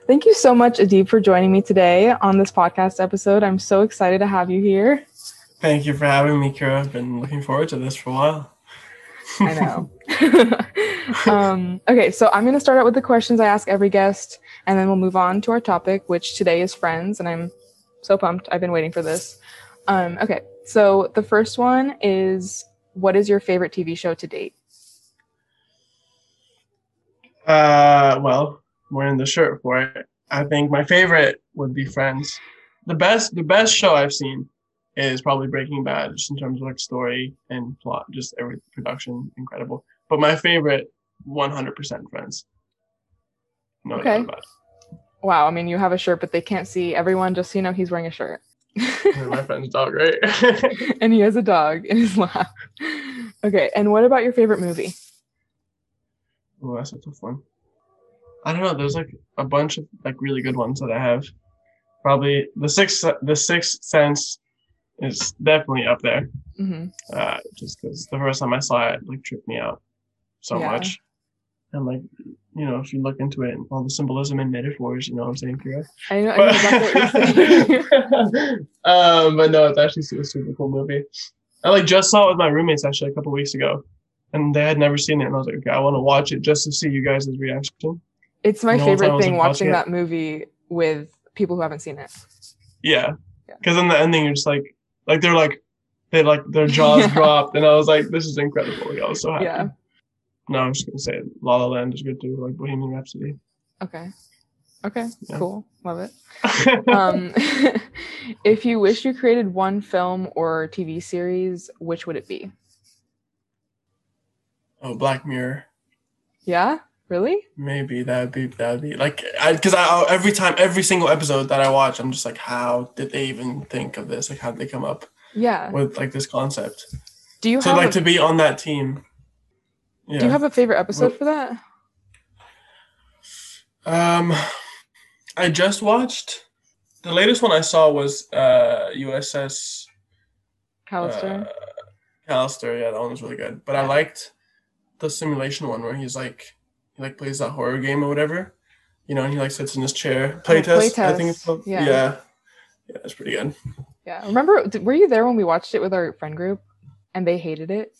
Thank you so much, Adib, for joining me today on this podcast episode. I'm so excited to have you here. Thank you for having me, Kira. I've been looking forward to this for a while. I know. Okay, so I'm going to start out with the questions I ask every guest, and then we'll move on to our topic, which today is Friends, and I'm so pumped. I've been waiting for this. Okay, so the first one is, what is your favorite TV show to date? Well, I'm wearing the shirt for it. I think my favorite would be Friends. The best show I've seen is probably Breaking Bad, just in terms of like story and plot, just every production, incredible. But my favorite, 100% Friends. No doubt about it. Wow, I mean, you have a shirt, but they can't see. Everyone, just so you know, he's wearing a shirt. My friend's dog, right? And he has a dog in his lap. Okay, and what about your favorite movie? Oh, that's a tough one. I don't know. There's like a bunch of like really good ones that I have. Probably The Sixth Sense is definitely up there. Mm-hmm. Just because the first time I saw it, like tripped me out so much. And like, you know, if you look into it and all the symbolism in metaphors, you know what I'm saying, Kira? I know exactly what you're saying. But no, it's actually a super cool movie. I like just saw it with my roommates actually a couple weeks ago, and they had never seen it, and I was like, okay, I want to watch it just to see you guys' reaction. It's my favorite thing, watching that movie with people who haven't seen it. Yeah, because in the ending, you're just like their jaws dropped, and I was like, this is incredible. Like, I was so happy. Yeah. No, I'm just gonna say La La Land is good too, like Bohemian Rhapsody. Okay, yeah. Cool, love it. If you wish you created one film or TV series, which would it be? Oh, Black Mirror. Yeah, really? Maybe that'd be like, because every single episode that I watch, I'm just like, how did they even think of this? Like, how did they come up? Yeah. With like this concept. Do you to be on that team? Yeah. Do you have a favorite episode for that? I just watched the latest one I saw was USS Callister. Callister, yeah, that one was really good. But I liked the simulation one where he plays that horror game or whatever, you know, and he like sits in his chair. Playtest, I think it's called. Yeah, it's pretty good. Yeah, remember? Were you there when we watched it with our friend group, and they hated it?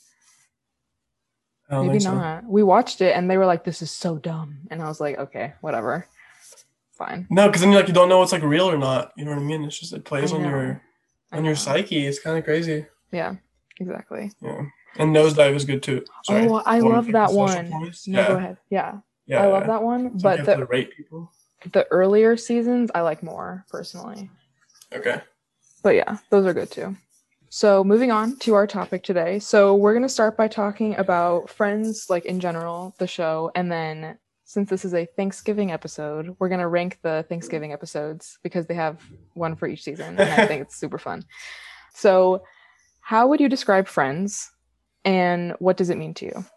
Maybe not. We watched it and they were like, "This is so dumb," and I was like, "Okay, whatever, fine." No, because then you don't know what's like real or not. You know what I mean? It's just it plays on your psyche. It's kind of crazy. Yeah, exactly. Yeah, and Nosedive is good too. Sorry. Oh, I love that one. No, go ahead. Yeah, I love that one. So but the earlier seasons I like more personally. Okay. But yeah, those are good too. So moving on to our topic today. So we're going to start by talking about Friends, like in general, the show. And then since this is a Thanksgiving episode, we're going to rank the Thanksgiving episodes because they have one for each season. And I think it's super fun. So how would you describe Friends and what does it mean to you?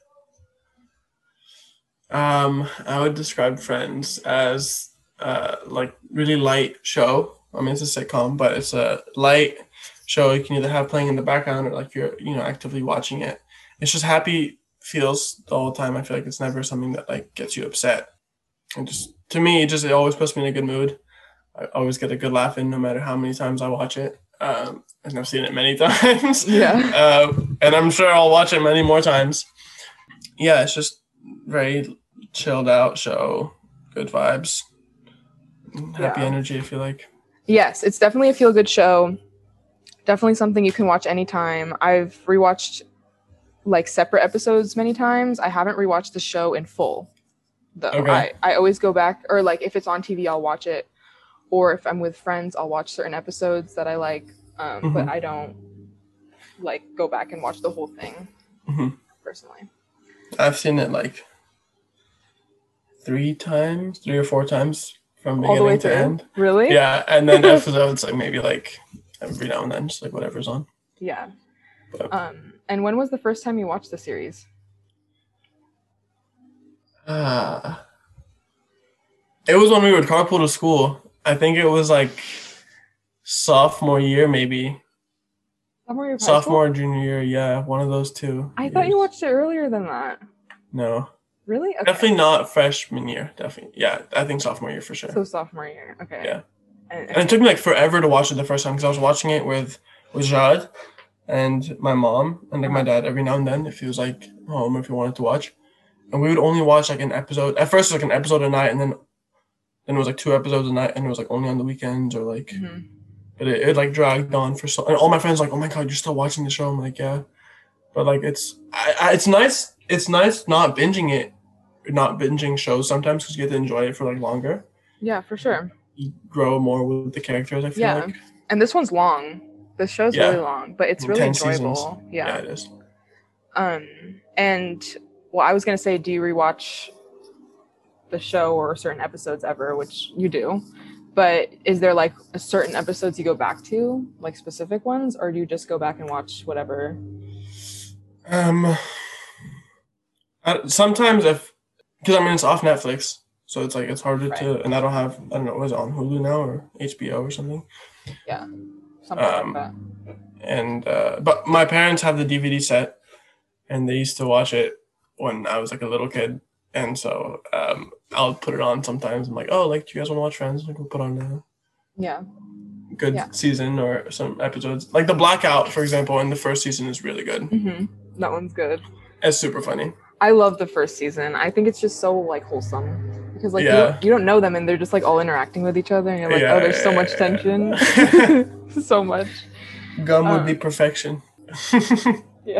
I would describe Friends as like really light show. I mean, it's a sitcom, but it's a light show you can either have playing in the background or like you're actively watching it. It's just happy feels the whole time. I feel like it's never something that like gets you upset. And just to me, it always puts me in a good mood. I always get a good laugh in no matter how many times I watch it. And I've seen it many times. Yeah. And I'm sure I'll watch it many more times. Yeah, it's just very chilled out show, good vibes, happy energy, I feel like. Yes, it's definitely a feel-good show. Definitely something you can watch anytime. I've rewatched like separate episodes many times. I haven't rewatched the show in full, though. Okay. I always go back, or like if it's on TV, I'll watch it. Or if I'm with friends, I'll watch certain episodes that I like. But I don't like go back and watch the whole thing personally. I've seen it like 3 or 4 times from all the way beginning to end. Really? Yeah, and then episodes like maybe like every now and then, just like whatever's on. Yeah. But, and when was the first time you watched the series? It was when we would carpool to school. I think it was like sophomore year, maybe. Sophomore, junior year, yeah, one of those two. I thought you watched it earlier than that. No. Really? Okay. Definitely not freshman year. Definitely. Yeah, I think sophomore year for sure. So sophomore year. Okay. Yeah. And it took me like forever to watch it the first time because I was watching it with Jad and my mom and like my dad every now and then if he was like home or if he wanted to watch. And we would only watch like an episode. At first it was like an episode a night, and then it was like 2 episodes a night, and it was like only on the weekends or like but it like dragged on for so, and all my friends were like, oh my god, you're still watching the show. I'm like, yeah. But like it's nice not binging shows sometimes because you get to enjoy it for like longer. Yeah, for sure. You grow more with the characters, I feel like. And this one's long. This show's really long, but it's really enjoyable. Seasons. Yeah, it is. And well, I was gonna say, do you rewatch the show or certain episodes ever, which you do, but is there like a certain episodes you go back to, like specific ones, or do you just go back and watch whatever? Sometimes because I mean it's off Netflix, so it's like it's harder to, and I don't know, was it on Hulu now or HBO or something? Yeah, something like that. And but my parents have the DVD set, and they used to watch it when I was like a little kid, and so I'll put it on sometimes. I'm like, oh, like, do you guys want to watch Friends? Like, we'll put on good season or some episodes. Like the Blackout, for example, in the first season is really good. That one's good. It's super funny. I love the first season. I think it's just so like wholesome because like you don't know them and they're just like all interacting with each other and you're like, oh, there's so much tension. So much. Gum would be perfection. Yeah.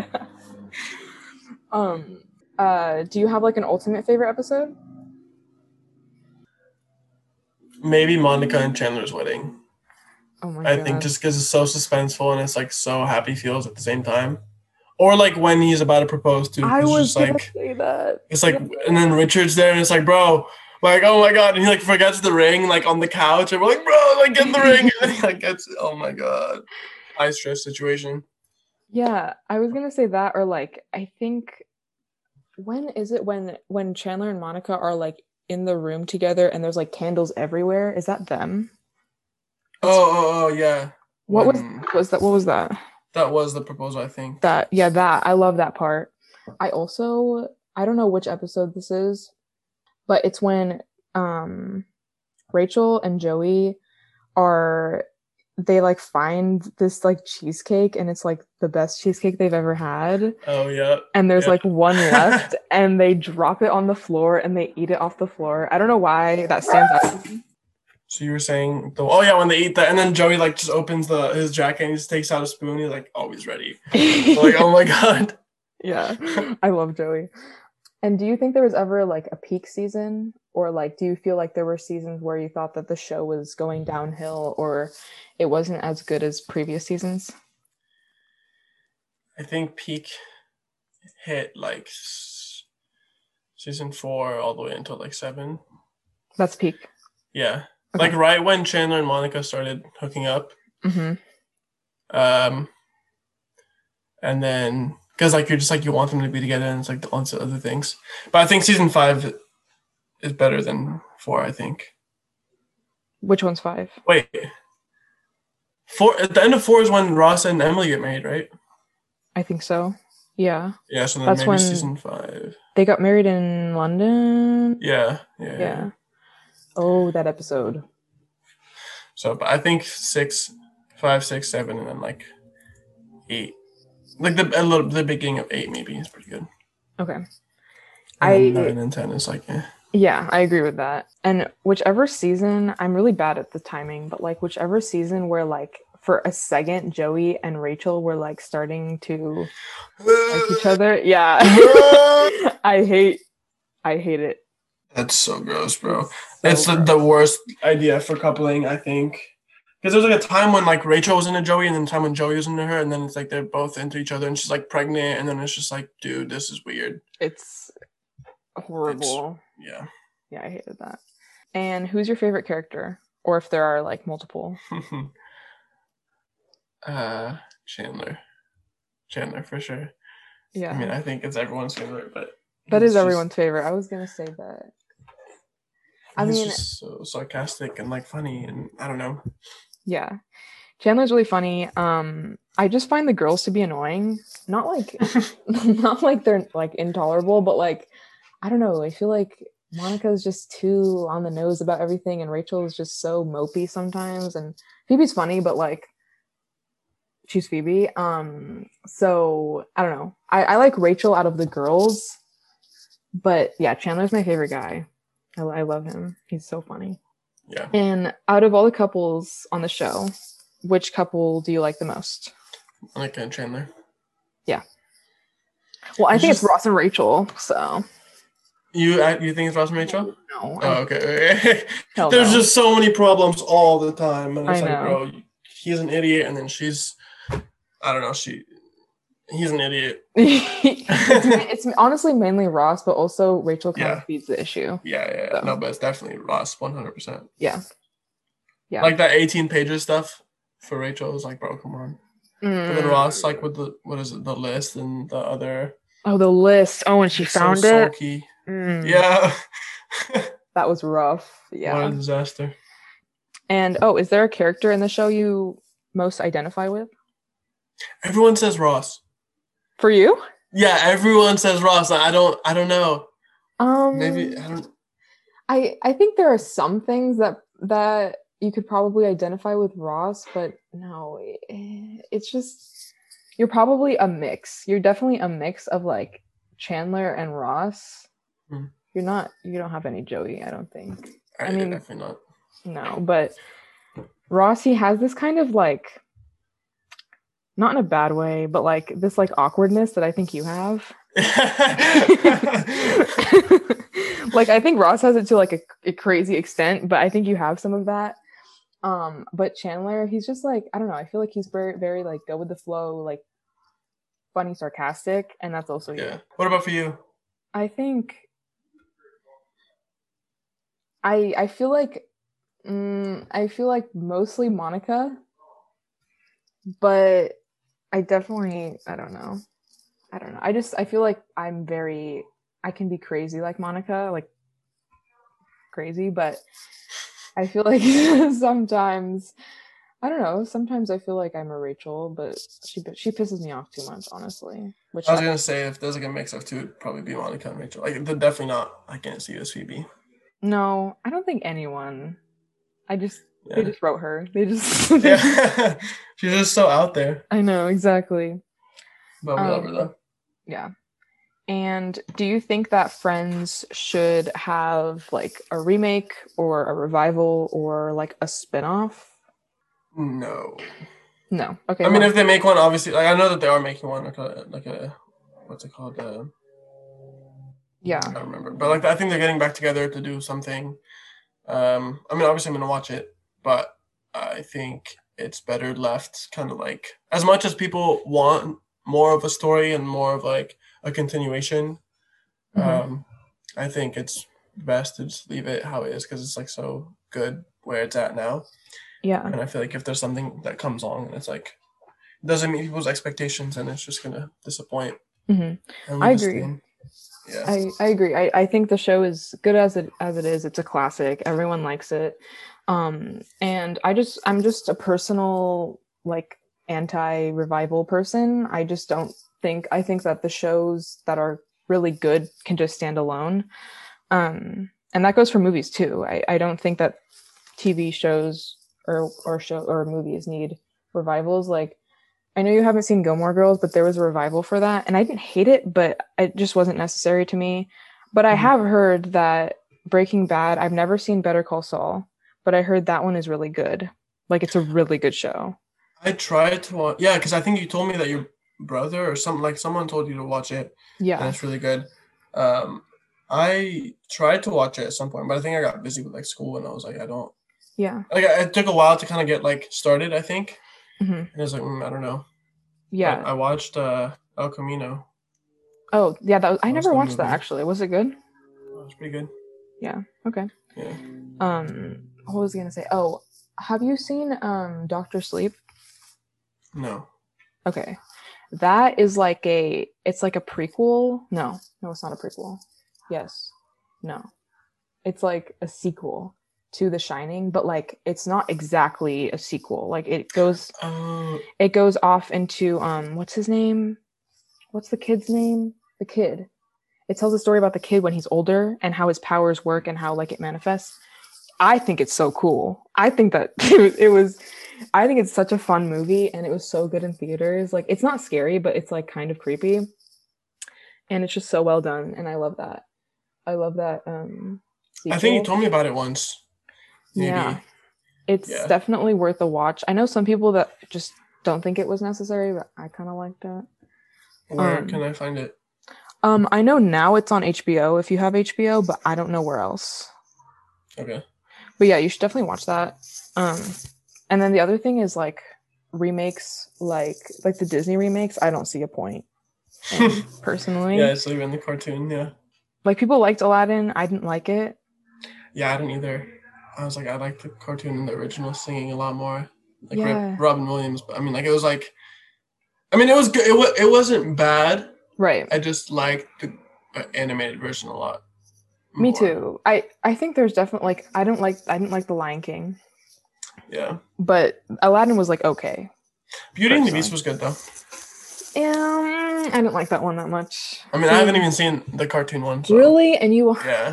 Do you have like an ultimate favorite episode? Maybe Monica and Chandler's wedding. Oh my god. I think just because it's so suspenseful and it's like so happy feels at the same time. Or like when he's about to propose to. I was just gonna like say that. It's like, and then Richard's there and it's like, bro, like, oh my god, and he like forgets the ring like on the couch and we're like, bro, like get the ring, and then he like gets, oh my god, high stress situation. Yeah, I was gonna say that, or like I think when is it when Chandler and Monica are like in the room together and there's like candles everywhere? Is that them? Oh yeah. What was that? What was that? That was the proposal, I think. That I love that part. I don't know which episode this is, but it's when Rachel and Joey they like find this like cheesecake and it's like the best cheesecake they've ever had. Oh yeah. And there's like one left and they drop it on the floor and they eat it off the floor. I don't know why that stands out to me. So you were saying when they eat that, and then Joey like just opens his jacket and he just takes out a spoon. He's like always ready. So, like, oh my god. Yeah, I love Joey. And do you think there was ever like a peak season, or like do you feel like there were seasons where you thought that the show was going downhill or it wasn't as good as previous seasons? I think peak hit like season 4 all the way until like 7. That's peak. Yeah. Okay. Like right when Chandler and Monica started hooking up. And then because like you're just like you want them to be together and it's like lots of other things. But I think season 5 is better than 4, I think. Which one's 5? Wait. 4 at the end of 4 is when Ross and Emily get married, right? I think so. Yeah. Yeah, so then that's maybe when season 5. They got married in London. Yeah. Oh, that episode. So, but I think 5, 6, 7, and then like 8. Like the beginning of 8 maybe is pretty good. Okay. 9 and 10 is like, Yeah, I agree with that. And whichever season, I'm really bad at the timing, but like whichever season where like for a second Joey and Rachel were like starting to like each other. Yeah. I hate it. That's so gross, bro. It's the worst idea for coupling, I think. Because there's like a time when like Rachel was into Joey and then a time when Joey was into her and then it's like they're both into each other and she's like pregnant and then it's just like, dude, this is weird. It's horrible. Yeah, I hated that. And who's your favorite character? Or if there are like multiple? Chandler for sure. Yeah. I mean, I think it's everyone's favorite, but that is everyone's favorite. I was gonna say that. He's just so sarcastic and like funny, and I don't know. Yeah, Chandler's really funny. I just find the girls to be annoying. Not like they're like intolerable, but like I don't know. I feel like Monica is just too on the nose about everything, and Rachel is just so mopey sometimes. And Phoebe's funny, but like she's Phoebe. So I don't know. I like Rachel out of the girls, but yeah, Chandler's my favorite guy. I love him. He's so funny. Yeah. And out of all the couples on the show, which couple do you like the most? Monica and Chandler. Yeah. Well, I think it's Ross and Rachel. So. You think it's Ross and Rachel? No. Oh, okay. There's just so many problems all the time, and it's I know. bro, he's an idiot, and then she's, I don't know, he's an idiot. it's honestly mainly Ross, but also Rachel kind of feeds the issue. Yeah. So. No, but it's definitely Ross, 100%. Yeah. Like that 18 pages stuff for Rachel is like, bro, come on. But then Ross, like with the list and the other. Oh, the list. Oh, and she found it. Sulky. Yeah. That was rough. Yeah. What a disaster. And is there a character in the show you most identify with? Everyone says Ross. For you? Yeah, everyone says Ross. I don't know. Maybe I don't. I think there are some things that you could probably identify with Ross, but no, it's just you're probably a mix. You're definitely a mix of like Chandler and Ross. You don't have any Joey, I don't think. I mean, definitely not. No, but Ross, he has this kind of like, not in a bad way, but like this like awkwardness that I think you have. Like I think Ross has it to like a crazy extent, but I think you have some of that. But Chandler, he's just like, I don't know, I feel like he's very, very like go with the flow, like funny, sarcastic, and that's also you. What about for you? I think I feel like mostly Monica, but I don't know. I feel like I can be crazy like Monica, like crazy, but I feel like sometimes I don't know. Sometimes I feel like I'm a Rachel, but she pisses me off too much, honestly. I was gonna say if there's like a mix of two, it'd probably be Monica and Rachel. Like they're definitely not. I can't see you as Phoebe. No, I don't think anyone. They just wrote her. They just she's just so out there. I know, exactly. But we love her though. Yeah. And do you think that Friends should have like a remake or a revival or like a spin-off? No. Okay. I mean, if they make one, obviously, like I know that they are making one, like a what's it called? Yeah. I don't remember, but like I think they're getting back together to do something. I mean, obviously, I'm gonna watch it, but I think it's better left kind of like as much as people want more of a story and more of like a continuation. I think it's best to just leave it how it is because it's like so good where it's at now. Yeah. And I feel like if there's something that comes along and it's like doesn't meet people's expectations and it's just gonna disappoint. I agree. Yeah. I agree. I think the show is good as it is. It's a classic. Everyone likes it. And I'm just a personal like anti-revival person. I just don't think I think that the shows that are really good can just stand alone. And that goes for movies too. I don't think that TV shows or movies need revivals. Like I know you haven't seen Gilmore Girls, but there was a revival for that, and I didn't hate it, but it just wasn't necessary to me. But I have heard that Breaking Bad, I've never seen Better Call Saul, but I heard that one is really good. Like it's a really good show. I tried to watch, because I think you told me that your brother or something, like someone told you to watch it. Yeah. And it's really good. I tried to watch it at some point, but I think I got busy with like school and I was like, I don't. Yeah. Like it took a while to kind of get like started, I think. And I was like, I don't know. Yeah. But I watched El Camino. Oh, yeah, I never watched that actually. Was it good? It was pretty good. Yeah. Okay. Yeah. What was I gonna say? Oh, have you seen Doctor Sleep? No. Okay. That is like it's like a prequel. No, it's not a prequel. Yes. No. It's like a sequel to The Shining, but like it's not exactly a sequel. Like it goes off into what's his name? What's the kid's name? The kid. it tells a story about the kid when he's older and how his powers work and how like it manifests. I think it's so cool. I think that I think it's such a fun movie, and it was so good in theaters. Like, it's not scary, but it's like kind of creepy, and it's just so well done, and I love that. I love that sequel. I think you told me about it once. Maybe. Yeah. It's definitely worth a watch. I know some people that just don't think it was necessary, but I kind of liked it. Where can I find it? I know now it's on HBO if you have HBO, but I don't know where else. Okay. But yeah, you should definitely watch that. And then the other thing is like remakes, like the Disney remakes. I don't see a point personally. Yeah, it's even the cartoon. Yeah. Like, people liked Aladdin. I didn't like it. Yeah, I didn't either. I was like, I like the cartoon and the original singing a lot more. Like Robin Williams. But I mean, like, it was like, I mean, it was good. It wasn't bad. Right. I just liked the animated version a lot. Me too. I think there's definitely like I didn't like The Lion King. Yeah. But Aladdin was like okay. Beauty and the Beast was good though. I didn't like that one that much. I mean, I haven't even seen the cartoon one. So. Really? And you? Yeah.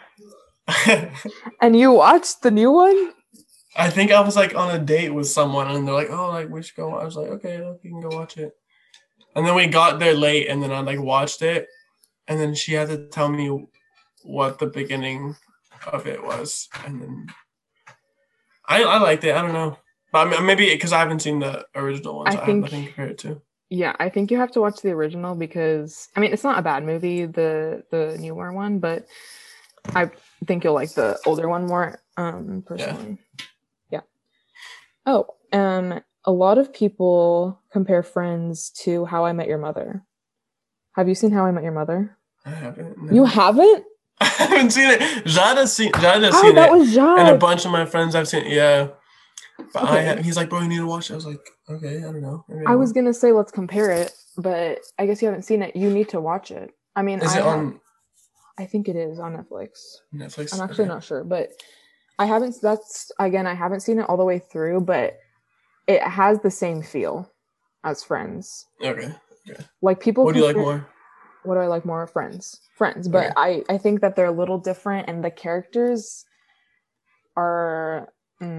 And you watched the new one? I think I was like on a date with someone, and they're like, "Oh, like we should go." I was like, "Okay, you can go watch it." And then we got there late, and then I like watched it, and then she had to tell me what the beginning of it was, and then I liked it. I don't know, but I mean, maybe because I haven't seen the original one, so I have nothing to compare it to. Yeah, I think you have to watch the original because I mean it's not a bad movie, the newer one, but I think you'll like the older one more. Personally, yeah. Oh, a lot of people compare Friends to How I Met Your Mother. Have you seen How I Met Your Mother? I haven't. No. You haven't? I haven't seen it. Jad has seen that it. Was Jad. And a bunch of my friends have seen it. Yeah. But he's like, bro, you need to watch it. I was like, okay, I don't know. I was going to say, let's compare it, but I guess you haven't seen it. You need to watch it. I mean, is it on? I think it is on Netflix. Netflix? I'm actually not sure, but I haven't seen it all the way through, but it has the same feel as Friends. Okay. Like people. What do you like more? What do I like more? Friends, but okay. I think that they're a little different, and the characters are.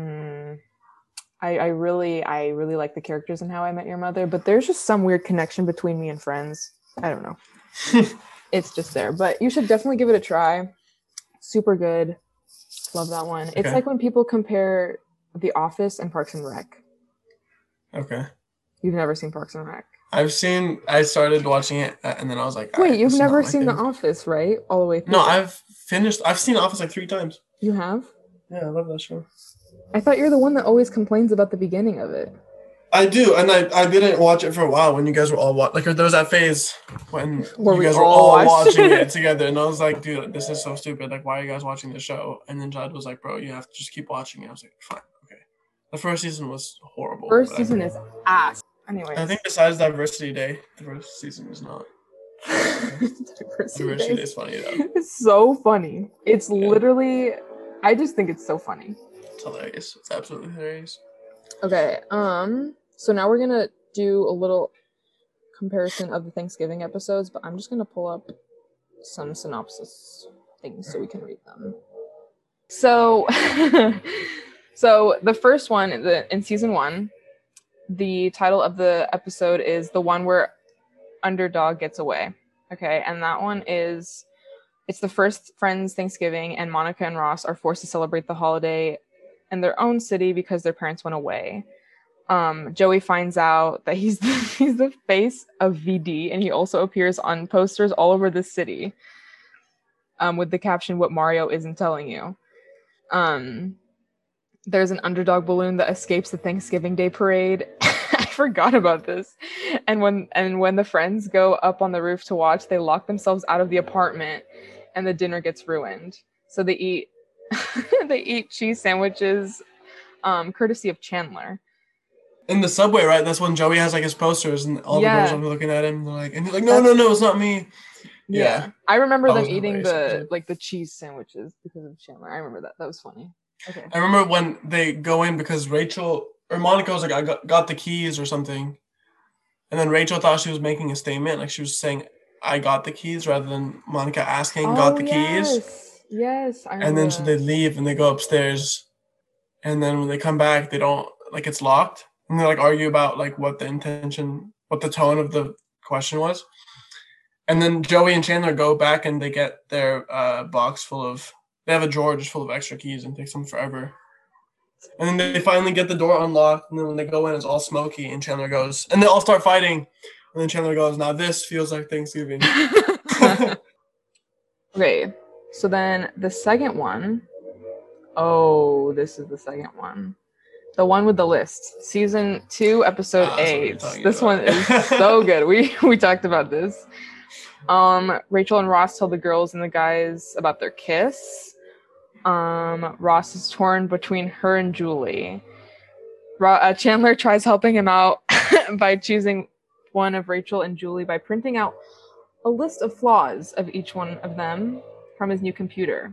I really like the characters in How I Met Your Mother, but there's just some weird connection between me and Friends. I don't know. It's just there, but you should definitely give it a try. Super good. Love that one. Okay. It's like when people compare The Office and Parks and Rec. Okay. You've never seen Parks and Rec? I started watching it, and then I was like, wait, you've never seen The Office, right? All the way through? No, I've seen The Office like 3 times. You have? Yeah, I love that show. I thought you're the one that always complains about the beginning of it. I do, and I didn't watch it for a while when you guys were all watching. Like, there was that phase when you guys were all watching it together, and I was like, dude, this is so stupid. Like, why are you guys watching the show? And then Jad was like, bro, you have to just keep watching it. I was like, fine, okay. The first season was horrible. First season is ass. Anyway, I think besides Diversity Day, the first season was not. Diversity Day is funny though. It's so funny. It's literally, I just think it's so funny. It's hilarious. It's absolutely hilarious. Okay. So now we're gonna do a little comparison of the Thanksgiving episodes, but I'm just gonna pull up some synopsis things so we can read them. So, so the first one in season 1, the title of the episode is the one where underdog gets away. Okay, and that one is it's the first Friends Thanksgiving, and Monica and Ross are forced to celebrate the holiday in their own city because their parents went away. Joey finds out that he's the face of VD, and he also appears on posters all over the city with the caption, "What Mario isn't telling you." There's an underdog balloon that escapes the Thanksgiving Day parade. I forgot about this. And when the friends go up on the roof to watch, they lock themselves out of the apartment, and the dinner gets ruined. So they eat cheese sandwiches, courtesy of Chandler. In the subway, right? That's when Joey has like his posters, and all the girls are looking at him. And he's like, no, it's not me. Yeah. I remember them eating the cheese sandwiches because of Chandler. I remember that. That was funny. Okay. I remember when they go in because Rachel or Monica was like, I got the keys or something. And then Rachel thought she was making a statement. Like she was saying, I got the keys rather than Monica asking got Oh the keys. yes, I And remember then so they that. leave and they go upstairs. And then when they come back, they don't like it's locked. And they like argue about like what the tone of the question was. And then Joey and Chandler go back and they get their box full of they have a drawer just full of extra keys and it takes them forever. And then they finally get the door unlocked, and then when they go in, it's all smoky. And Chandler goes, and they all start fighting. And then Chandler goes, "Now this feels like Thanksgiving." Okay, so then the second one, oh, this is the second one. The one with the list. Season 2, episode 8. This one is so good. We talked about this. Rachel and Ross tell the girls and the guys about their kiss. Ross is torn between her and Julie. Chandler tries helping him out by choosing one of Rachel and Julie by printing out a list of flaws of each one of them from his new computer.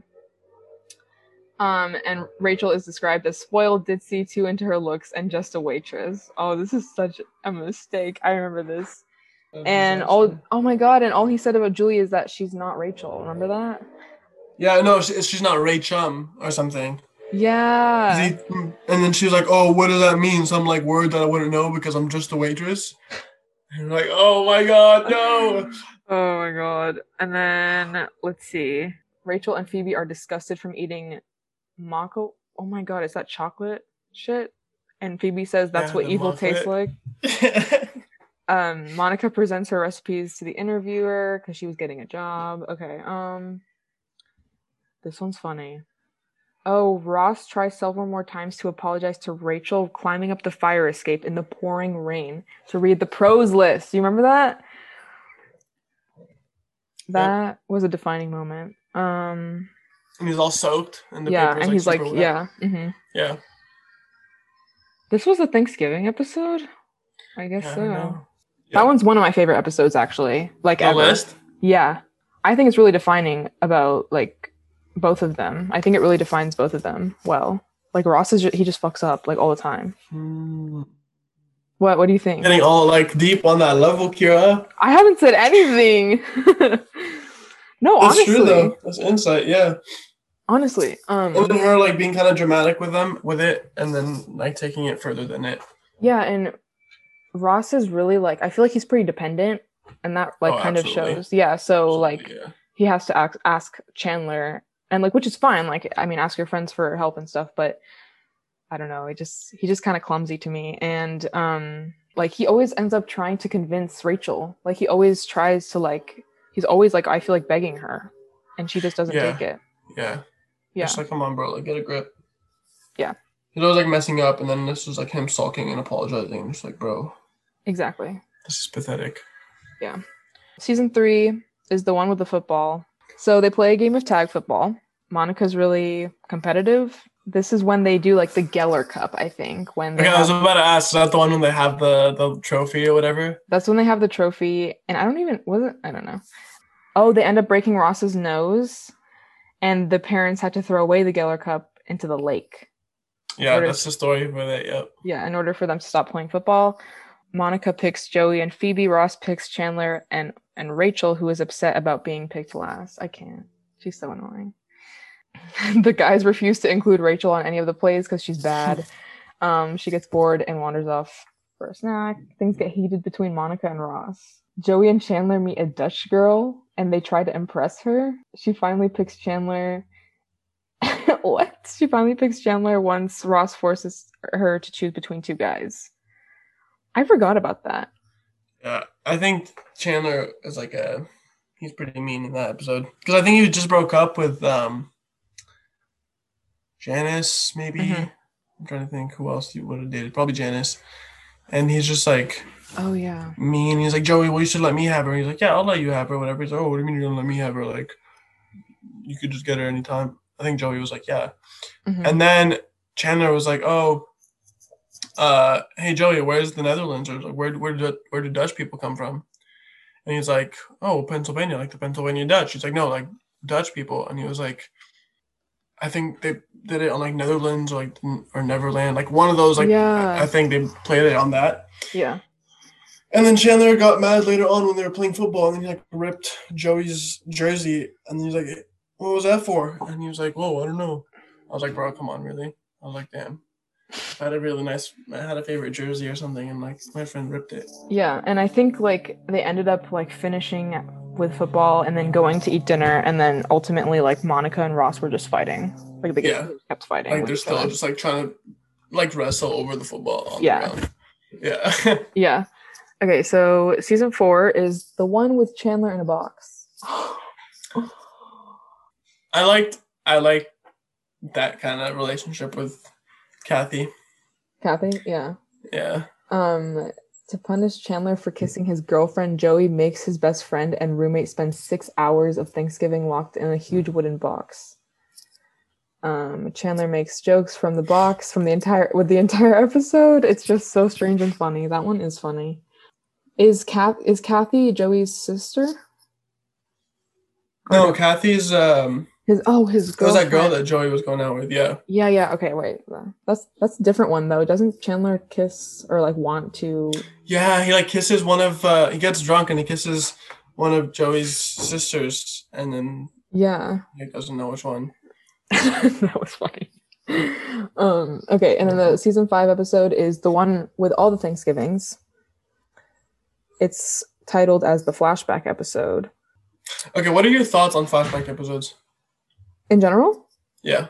And Rachel is described as spoiled, ditzy, too into her looks, and just a waitress. Oh, this is such a mistake. I remember this. And oh my god, and all he said about Julie is that she's not Rachel. Remember that? Yeah, no, she's not Ray Chum or something. Yeah. And then she was like, "Oh, what does that mean? Some like word that I wouldn't know because I'm just a waitress." And like, "Oh my god, no!" Oh my god. And then let's see. Rachel and Phoebe are disgusted from eating Mako. Oh my god, is that chocolate shit? And Phoebe says that's what evil tastes like. Monica presents her recipes to the interviewer because she was getting a job. Okay. This one's funny. Oh, Ross tries several more times to apologize to Rachel climbing up the fire escape in the pouring rain to read the pros list. You remember that? That was a defining moment. And he's all soaked, and the yeah, paper's and he's like, wet. yeah, mm-hmm. Yeah. This was a Thanksgiving episode, I guess so. Yeah. That one's one of my favorite episodes, actually. Like the ever. List? Yeah, I think it's really defining about like both of them. I think it really defines both of them well. Like Ross he just fucks up like all the time. What do you think? Getting all like deep on that level, Kira. I haven't said anything. No, that's honestly. True though. That's insight, yeah. Honestly, and then her like being kind of dramatic with it, and then like taking it further than it. Yeah, and Ross is really like I feel like he's pretty dependent, and that like kind absolutely. Of shows. Yeah, so like he has to ask Chandler, and like which is fine. Like I mean, ask your friends for help and stuff, but I don't know. He just kind of clumsy to me, and like he always ends up trying to convince Rachel. Like he always tries to like. He's always like I feel like begging her, and she just doesn't take it. Yeah. Just like, come on, bro, like get a grip. Yeah. He's always like messing up, and then this was like him sulking and apologizing. Just like, bro. Exactly. This is pathetic. Yeah. Season 3 is the one with the football. So they play a game of tag football. Monica's really competitive. This is when they do like the Geller Cup, I think. I was about to ask, is that the one when they have the trophy or whatever? That's when they have the trophy. And I don't know. Oh, they end up breaking Ross's nose. And the parents had to throw away the Geller Cup into the lake. Yeah, that's the story with it, yep. Yeah, in order for them to stop playing football. Monica picks Joey and Phoebe. Ross picks Chandler and Rachel, who is upset about being picked last. I can't. She's so annoying. The guys refuse to include Rachel on any of the plays because she's bad. She gets bored and wanders off for a snack. Things get heated between Monica and Ross. Joey and Chandler meet a Dutch girl, and they try to impress her. She finally picks Chandler. What? She finally picks Chandler once Ross forces her to choose between two guys. I forgot about that. Yeah, I think Chandler is like he's pretty mean in that episode. Because I think he just broke up with Janice, maybe. Mm-hmm. I'm trying to think who else he would have dated. Probably Janice. And he's just like, oh, yeah. mean. He's like, Joey, well, you should let me have her. And he's like, yeah, I'll let you have her, whatever. He's like, oh, what do you mean you're going to let me have her? Like, you could just get her anytime. I think Joey was like, yeah. Mm-hmm. And then Chandler was like, oh, hey, Joey, where's the Netherlands? Or like, where do Dutch people come from? And he's like, oh, Pennsylvania, like the Pennsylvania Dutch. He's like, no, like Dutch people. And he was like, I think they did it on like Netherlands or Neverland, like one of those. Like, yeah. I think they played it on that. Yeah. And then Chandler got mad later on when they were playing football, and then he like ripped Joey's jersey, and then he's like, "What was that for?" And he was like, "Whoa, I don't know." I was like, "Bro, come on, really?" I was like, "Damn." I had a favorite jersey or something, and like my friend ripped it. Yeah, and I think like they ended up like finishing with football and then going to eat dinner, and then ultimately like Monica and Ross were just fighting. Like they kept fighting. Like they're still just like trying to like wrestle over the football on the ground. Yeah. Yeah. Okay, so season 4 is the one with Chandler in a box. I liked that kind of relationship with Kathy. Kathy, yeah. Yeah. To punish Chandler for kissing his girlfriend, Joey makes his best friend and roommate spend 6 hours of Thanksgiving locked in a huge wooden box. Chandler makes jokes from the box with the entire episode. It's just so strange and funny. That one is funny. Is Kathy Joey's sister? No, Kathy's his girlfriend. It was that girl that Joey was going out with, yeah. Yeah. Okay, wait. That's a different one though. Doesn't Chandler kiss or like want to? Yeah, he like kisses he gets drunk and he kisses one of Joey's sisters, and then he doesn't know which one. That was funny. Okay, and then the season 5 episode is the one with all the Thanksgivings. It's titled as the flashback episode. Okay, what are your thoughts on flashback episodes? In general? Yeah.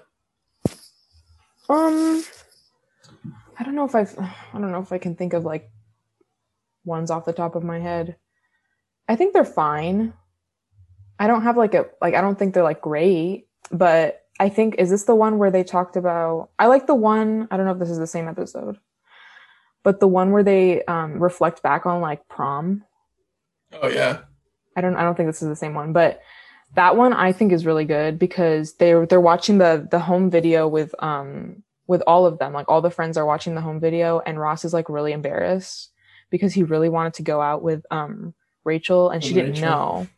I don't know if I can think of like ones off the top of my head. I think they're fine. I don't have I don't think they're like great, but I think, is this the one where they talked about, I like the one, I don't know if this is the same episode, but the one where they reflect back on like prom. Oh yeah. I don't think this is the same one, but that one I think is really good because they're watching the home video with all of them. Like all the friends are watching the home video, and Ross is like really embarrassed because he really wanted to go out with Rachel and she didn't know.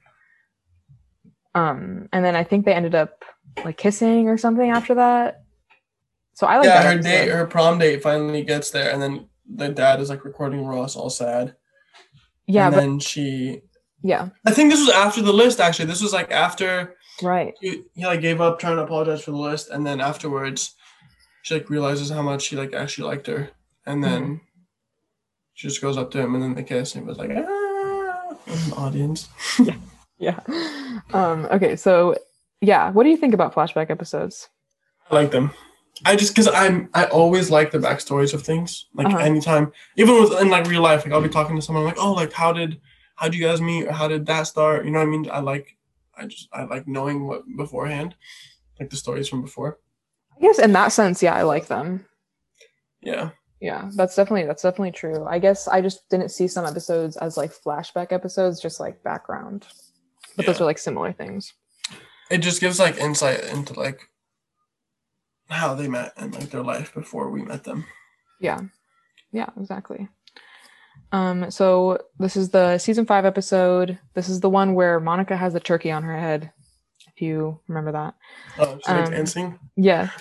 And then I think they ended up like kissing or something after that. So I like that. Yeah, her prom date finally gets there, and then the dad is like recording Ross all sad. Yeah, and then she. Yeah. I think this was after the list. Actually, this was like after. Right. He like gave up trying to apologize for the list, and then afterwards, she like realizes how much he like actually liked her, and then she just goes up to him, and then they kiss, and he was like, ah, in the audience. Yeah. Okay, so yeah, what do you think about flashback episodes? I like them. Because I always like the backstories of things. Like anytime, even in like real life, like I'll be talking to someone like, oh, like how'd you guys meet, or how did that start? You know what I mean? I like knowing what beforehand, like the stories from before. I guess in that sense, yeah, I like them. Yeah. Yeah, that's definitely true. I guess I just didn't see some episodes as like flashback episodes, just like background. But those are like similar things. It just gives like insight into like how they met and like their life before we met them. Yeah, exactly. So this is the season 5 episode. This is the one where Monica has a turkey on her head, if you remember that. Oh, she's like dancing? Yeah.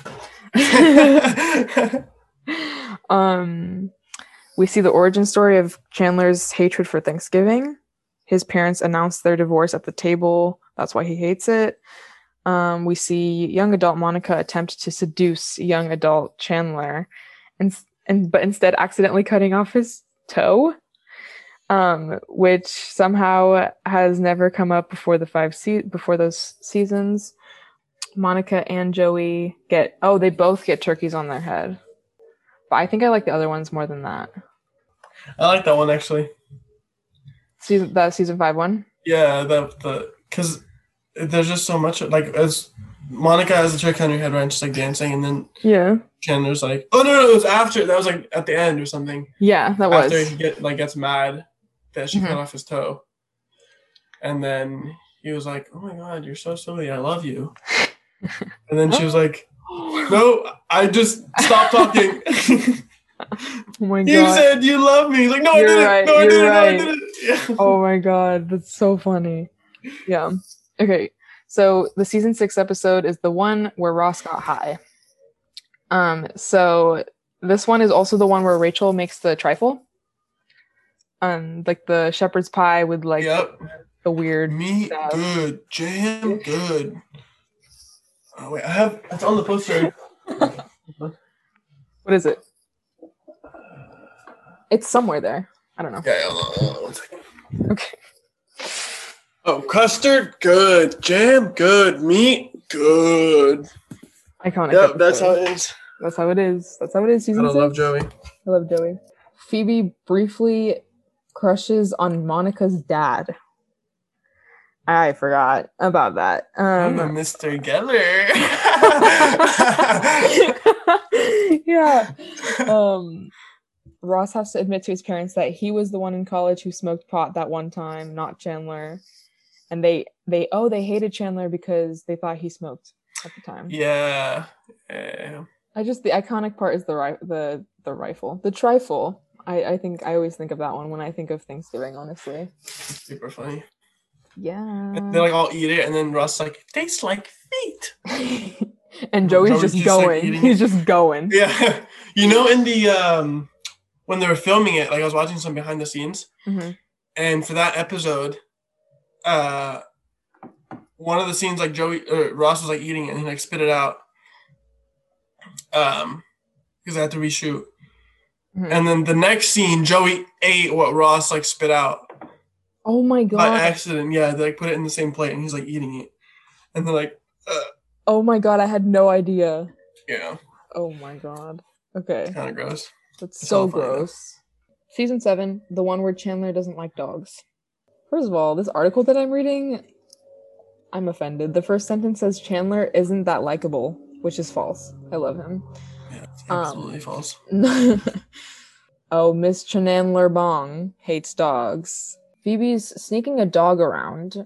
We see the origin story of Chandler's hatred for Thanksgiving. His parents announced their divorce at the table. That's why he hates it. We see young adult Monica attempt to seduce young adult Chandler, but instead accidentally cutting off his toe, which somehow has never come up before before those seasons. Monica and Joey they both get turkeys on their head, but I think I like the other ones more than that. I like that one actually. Season 5 one. Yeah, because there's just so much like as Monica has the turkey on her head, right? Just like dancing, and then Chandler's like, oh no, it was after. That was like at the end or something. Yeah, that was after he gets mad that she cut off his toe, and then he was like, oh my god, you're so silly, I love you. And then she was like, no, I just stopped talking. Oh my god, you said you love me. He's like, no, I didn't. Right, no, I didn't. Right. No, I didn't. Yeah. Oh my god, that's so funny. Yeah. Okay, so the season 6 episode is the one where Ross got high. So this one is also the one where Rachel makes the trifle. Like the shepherd's pie with like Yep. the weird Meat stuff. good. Jam good. Oh wait, it's on the poster. What is it? It's somewhere there. I don't know. Yeah, hold on 1 second. Okay. Oh, custard good. Jam good. Meat good. Iconic. Yep, episode. that's how it is. That's how it is. That's how it is. Season 6. I love Joey. I love Joey. Phoebe briefly crushes on Monica's dad. I forgot about that. Mr. Geller. Yeah. Ross has to admit to his parents that he was the one in college who smoked pot that one time, not Chandler. And they hated Chandler because they thought he smoked at the time. Yeah. The iconic part is the rifle, the trifle. I think I always think of that one when I think of Thanksgiving. Honestly, it's super funny. Yeah. And they like all eat it, and then Ross like tastes like feet. And Joey's just going. Like, he's just going. Yeah. You know, in the when they were filming it, like I was watching some behind the scenes, and for that episode, one of the scenes like Ross was like eating it and he like spit it out, because I had to reshoot. And then the next scene, Joey ate what Ross like spit out. Oh my god! By accident, yeah. They like put it in the same plate, and he's like eating it, and they're like, "Oh my god! I had no idea." Yeah. Oh my god. Okay. Kind of gross. That's so gross. Season 7, the one where Chandler doesn't like dogs. First of all, this article that I'm reading, I'm offended. The first sentence says Chandler isn't that likable, which is false. I love him. Yeah, it's absolutely false. Oh, Miss Chandler Bong hates dogs. Phoebe's sneaking a dog around.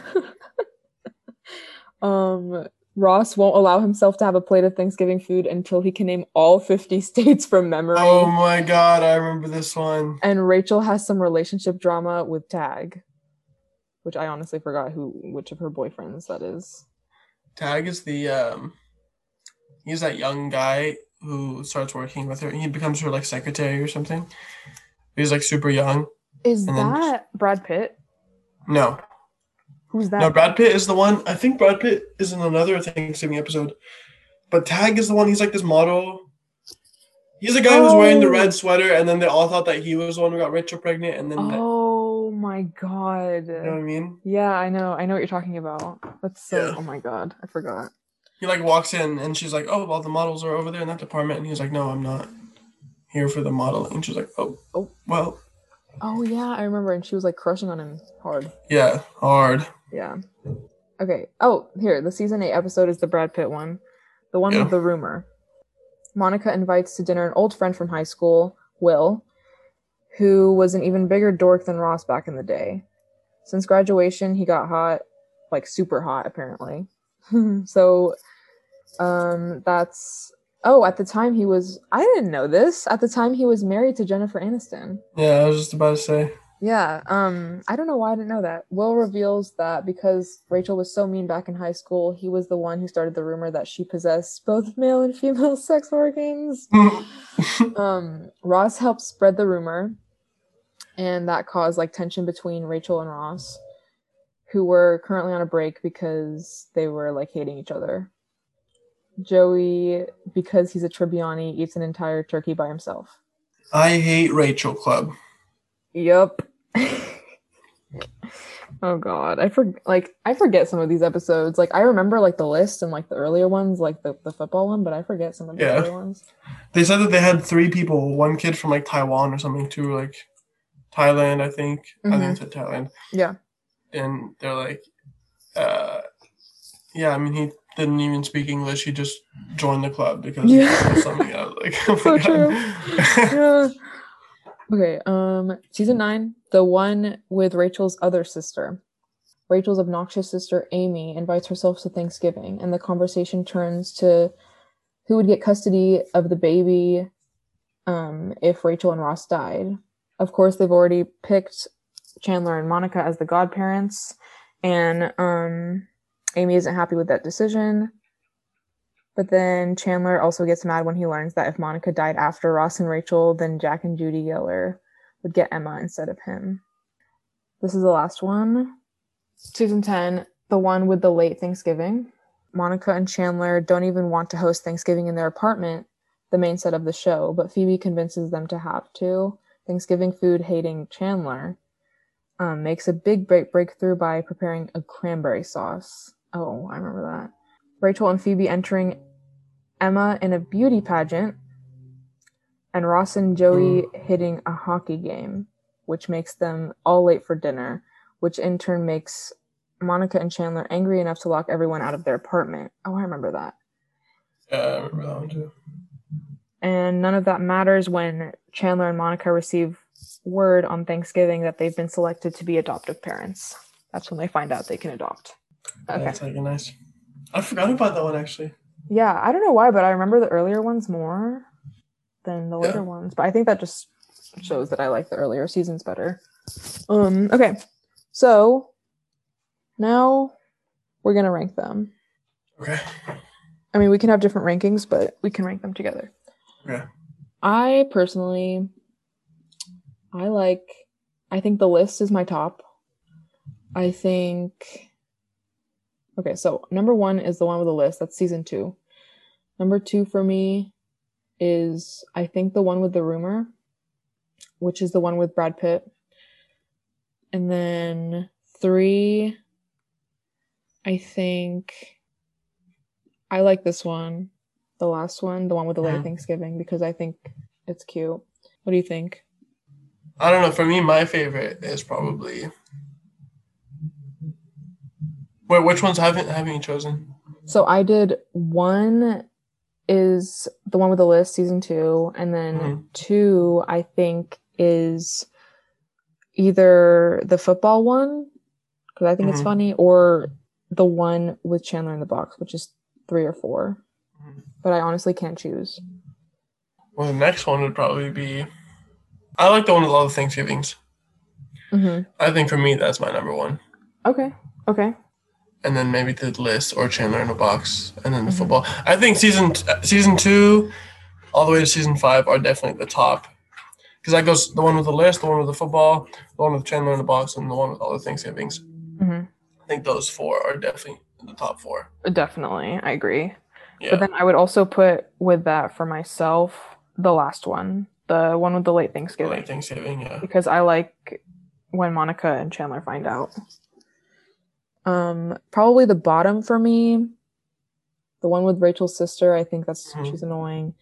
Ross won't allow himself to have a plate of Thanksgiving food until he can name all 50 states from memory. Oh my god, I remember this one. And Rachel has some relationship drama with Tag, which I honestly forgot which of her boyfriends that is. Tag is he's that young guy who starts working with her. He becomes her like secretary or something. He's like super young. Is that Brad Pitt? No. Who's that? No, Brad Pitt is the one. I think Brad Pitt is in another Thanksgiving episode. But Tag is the one. He's like this model. He's the guy who's wearing the red sweater, and then they all thought that he was the one who got Rachel pregnant, and then. Oh my god! You know what I mean? Yeah, I know. I know what you're talking about. That's so. Yeah. Oh my god, I forgot. He like walks in, and she's like, "Oh, well, the models are over there in that department," and he's like, "No, I'm not here for the modeling." And she's like, "Oh, well." Oh yeah, I remember, and she was like crushing on him hard. Yeah, hard. Yeah. Okay. Oh, here, the season 8 episode is the Brad Pitt one. The one with the rumor. Monica invites to dinner an old friend from high school, Will, who was an even bigger dork than Ross back in the day. Since graduation, he got hot, like super hot, apparently. So, that's... Oh, at the time he was... I didn't know this. At the time he was married to Jennifer Aniston. Yeah, I was just about to say. Yeah, I don't know why I didn't know that. Will reveals that because Rachel was so mean back in high school, he was the one who started the rumor that she possessed both male and female sex organs. Ross helped spread the rumor, and that caused like tension between Rachel and Ross, who were currently on a break because they were like hating each other. Joey, because he's a Tribbiani, eats an entire turkey by himself. I hate Rachel Club. Yep. Oh god, I forget some of these episodes. Like I remember like the list and like the earlier ones, like the football one, but I forget some of the other ones. They said that they had 3 people, one kid from like Taiwan or something, 2 like Thailand, I think. I think it said Thailand. Yeah. And they're like, yeah, I mean he didn't even speak English. He just joined the club because he was something else. Like, oh so true. Yeah. Okay, season 9, the one with Rachel's other sister. Rachel's obnoxious sister, Amy, invites herself to Thanksgiving, and the conversation turns to who would get custody of the baby if Rachel and Ross died. Of course, they've already picked Chandler and Monica as the godparents, and Amy isn't happy with that decision. But then Chandler also gets mad when he learns that if Monica died after Ross and Rachel, then Jack and Judy Geller would get Emma instead of him. This is the last one. Season 10, the one with the late Thanksgiving. Monica and Chandler don't even want to host Thanksgiving in their apartment, the main set of the show, but Phoebe convinces them to have to. Thanksgiving food hating Chandler makes a big breakthrough by preparing a cranberry sauce. Oh, I remember that. Rachel and Phoebe entering Emma in a beauty pageant, and Ross and Joey hitting a hockey game, which makes them all late for dinner, which in turn makes Monica and Chandler angry enough to lock everyone out of their apartment. Oh, I remember that. Yeah, I remember that one too. And none of that matters when Chandler and Monica receive word on Thanksgiving that they've been selected to be adoptive parents. That's when they find out they can adopt. Okay. That's like a nice. I forgot about that one actually. Yeah, I don't know why, but I remember the earlier ones more than the later ones. But I think that just shows that I like the earlier seasons better. Okay. So now we're gonna rank them. Okay. I mean, we can have different rankings, but we can rank them together. Okay. I personally, I think The List is my top. I think, okay, so number 1 is the one with The List. That's season 2. Number 2 for me is, I think, the one with The Rumor, which is the one with Brad Pitt. And then 3, I think, I like this one, the last one, the one with the late Thanksgiving, because I think it's cute. What do you think? I don't know. For me, my favorite is probably. Wait, which ones haven't you chosen? So I did 1 is the one with The List, season 2, and then 2, I think, is either the football one, because I think it's funny, or the one with Chandler in the box, which is 3 or 4. But I honestly can't choose. Well, the next one would probably be. I like the one with all the Thanksgivings. I think for me, that's my number 1. Okay. And then maybe The List or Chandler in a Box, and then the football. I think season 2, all the way to season 5 are definitely the top. Because that goes the one with The List, the one with the football, the one with Chandler in a Box, and the one with all the Thanksgivings. I think those 4 are definitely in the top 4. Definitely, I agree. Yeah. But then I would also put with that for myself the last one, the one with the late Thanksgiving. Late Thanksgiving, yeah. Because I like when Monica and Chandler find out. Probably the bottom for me, the one with Rachel's sister. I think that's she's annoying.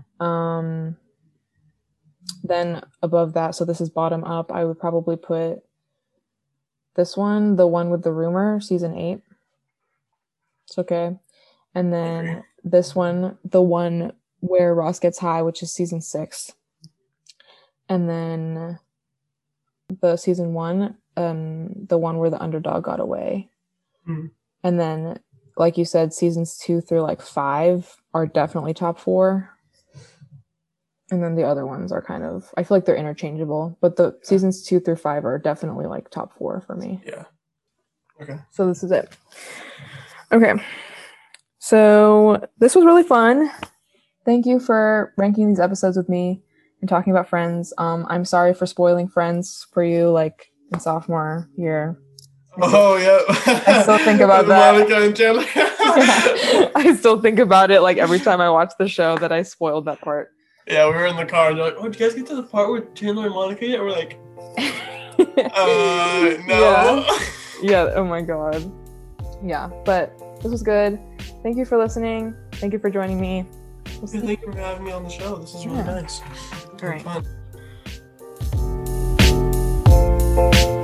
Then above that, so this is bottom up, I would probably put this one, the one with The Rumor, season 8. It's okay. And then this one, the one where Ross gets high, which is season 6. And then the season 1, the one where the underdog got away. And then, like you said, seasons 2 through like 5 are definitely top 4. And then the other ones are kind of, I feel like they're interchangeable, but the seasons 2 through 5 are definitely like top 4 for me. Yeah. Okay. So this is it. Okay. So this was really fun. Thank you for ranking these episodes with me and talking about Friends. I'm sorry for spoiling Friends for you, like in sophomore year. I still think about that. Monica and Chandler. I still think about it like every time I watch the show that I spoiled that part. Yeah, we were in the car and they're like, "Oh, did you guys get to the part with Chandler and Monica yet?" We're like, no. Yeah, oh my god. Yeah, but this was good. Thank you for listening. Thank you for joining me. Thank you for having me on the show. This is really nice. All right. Fun.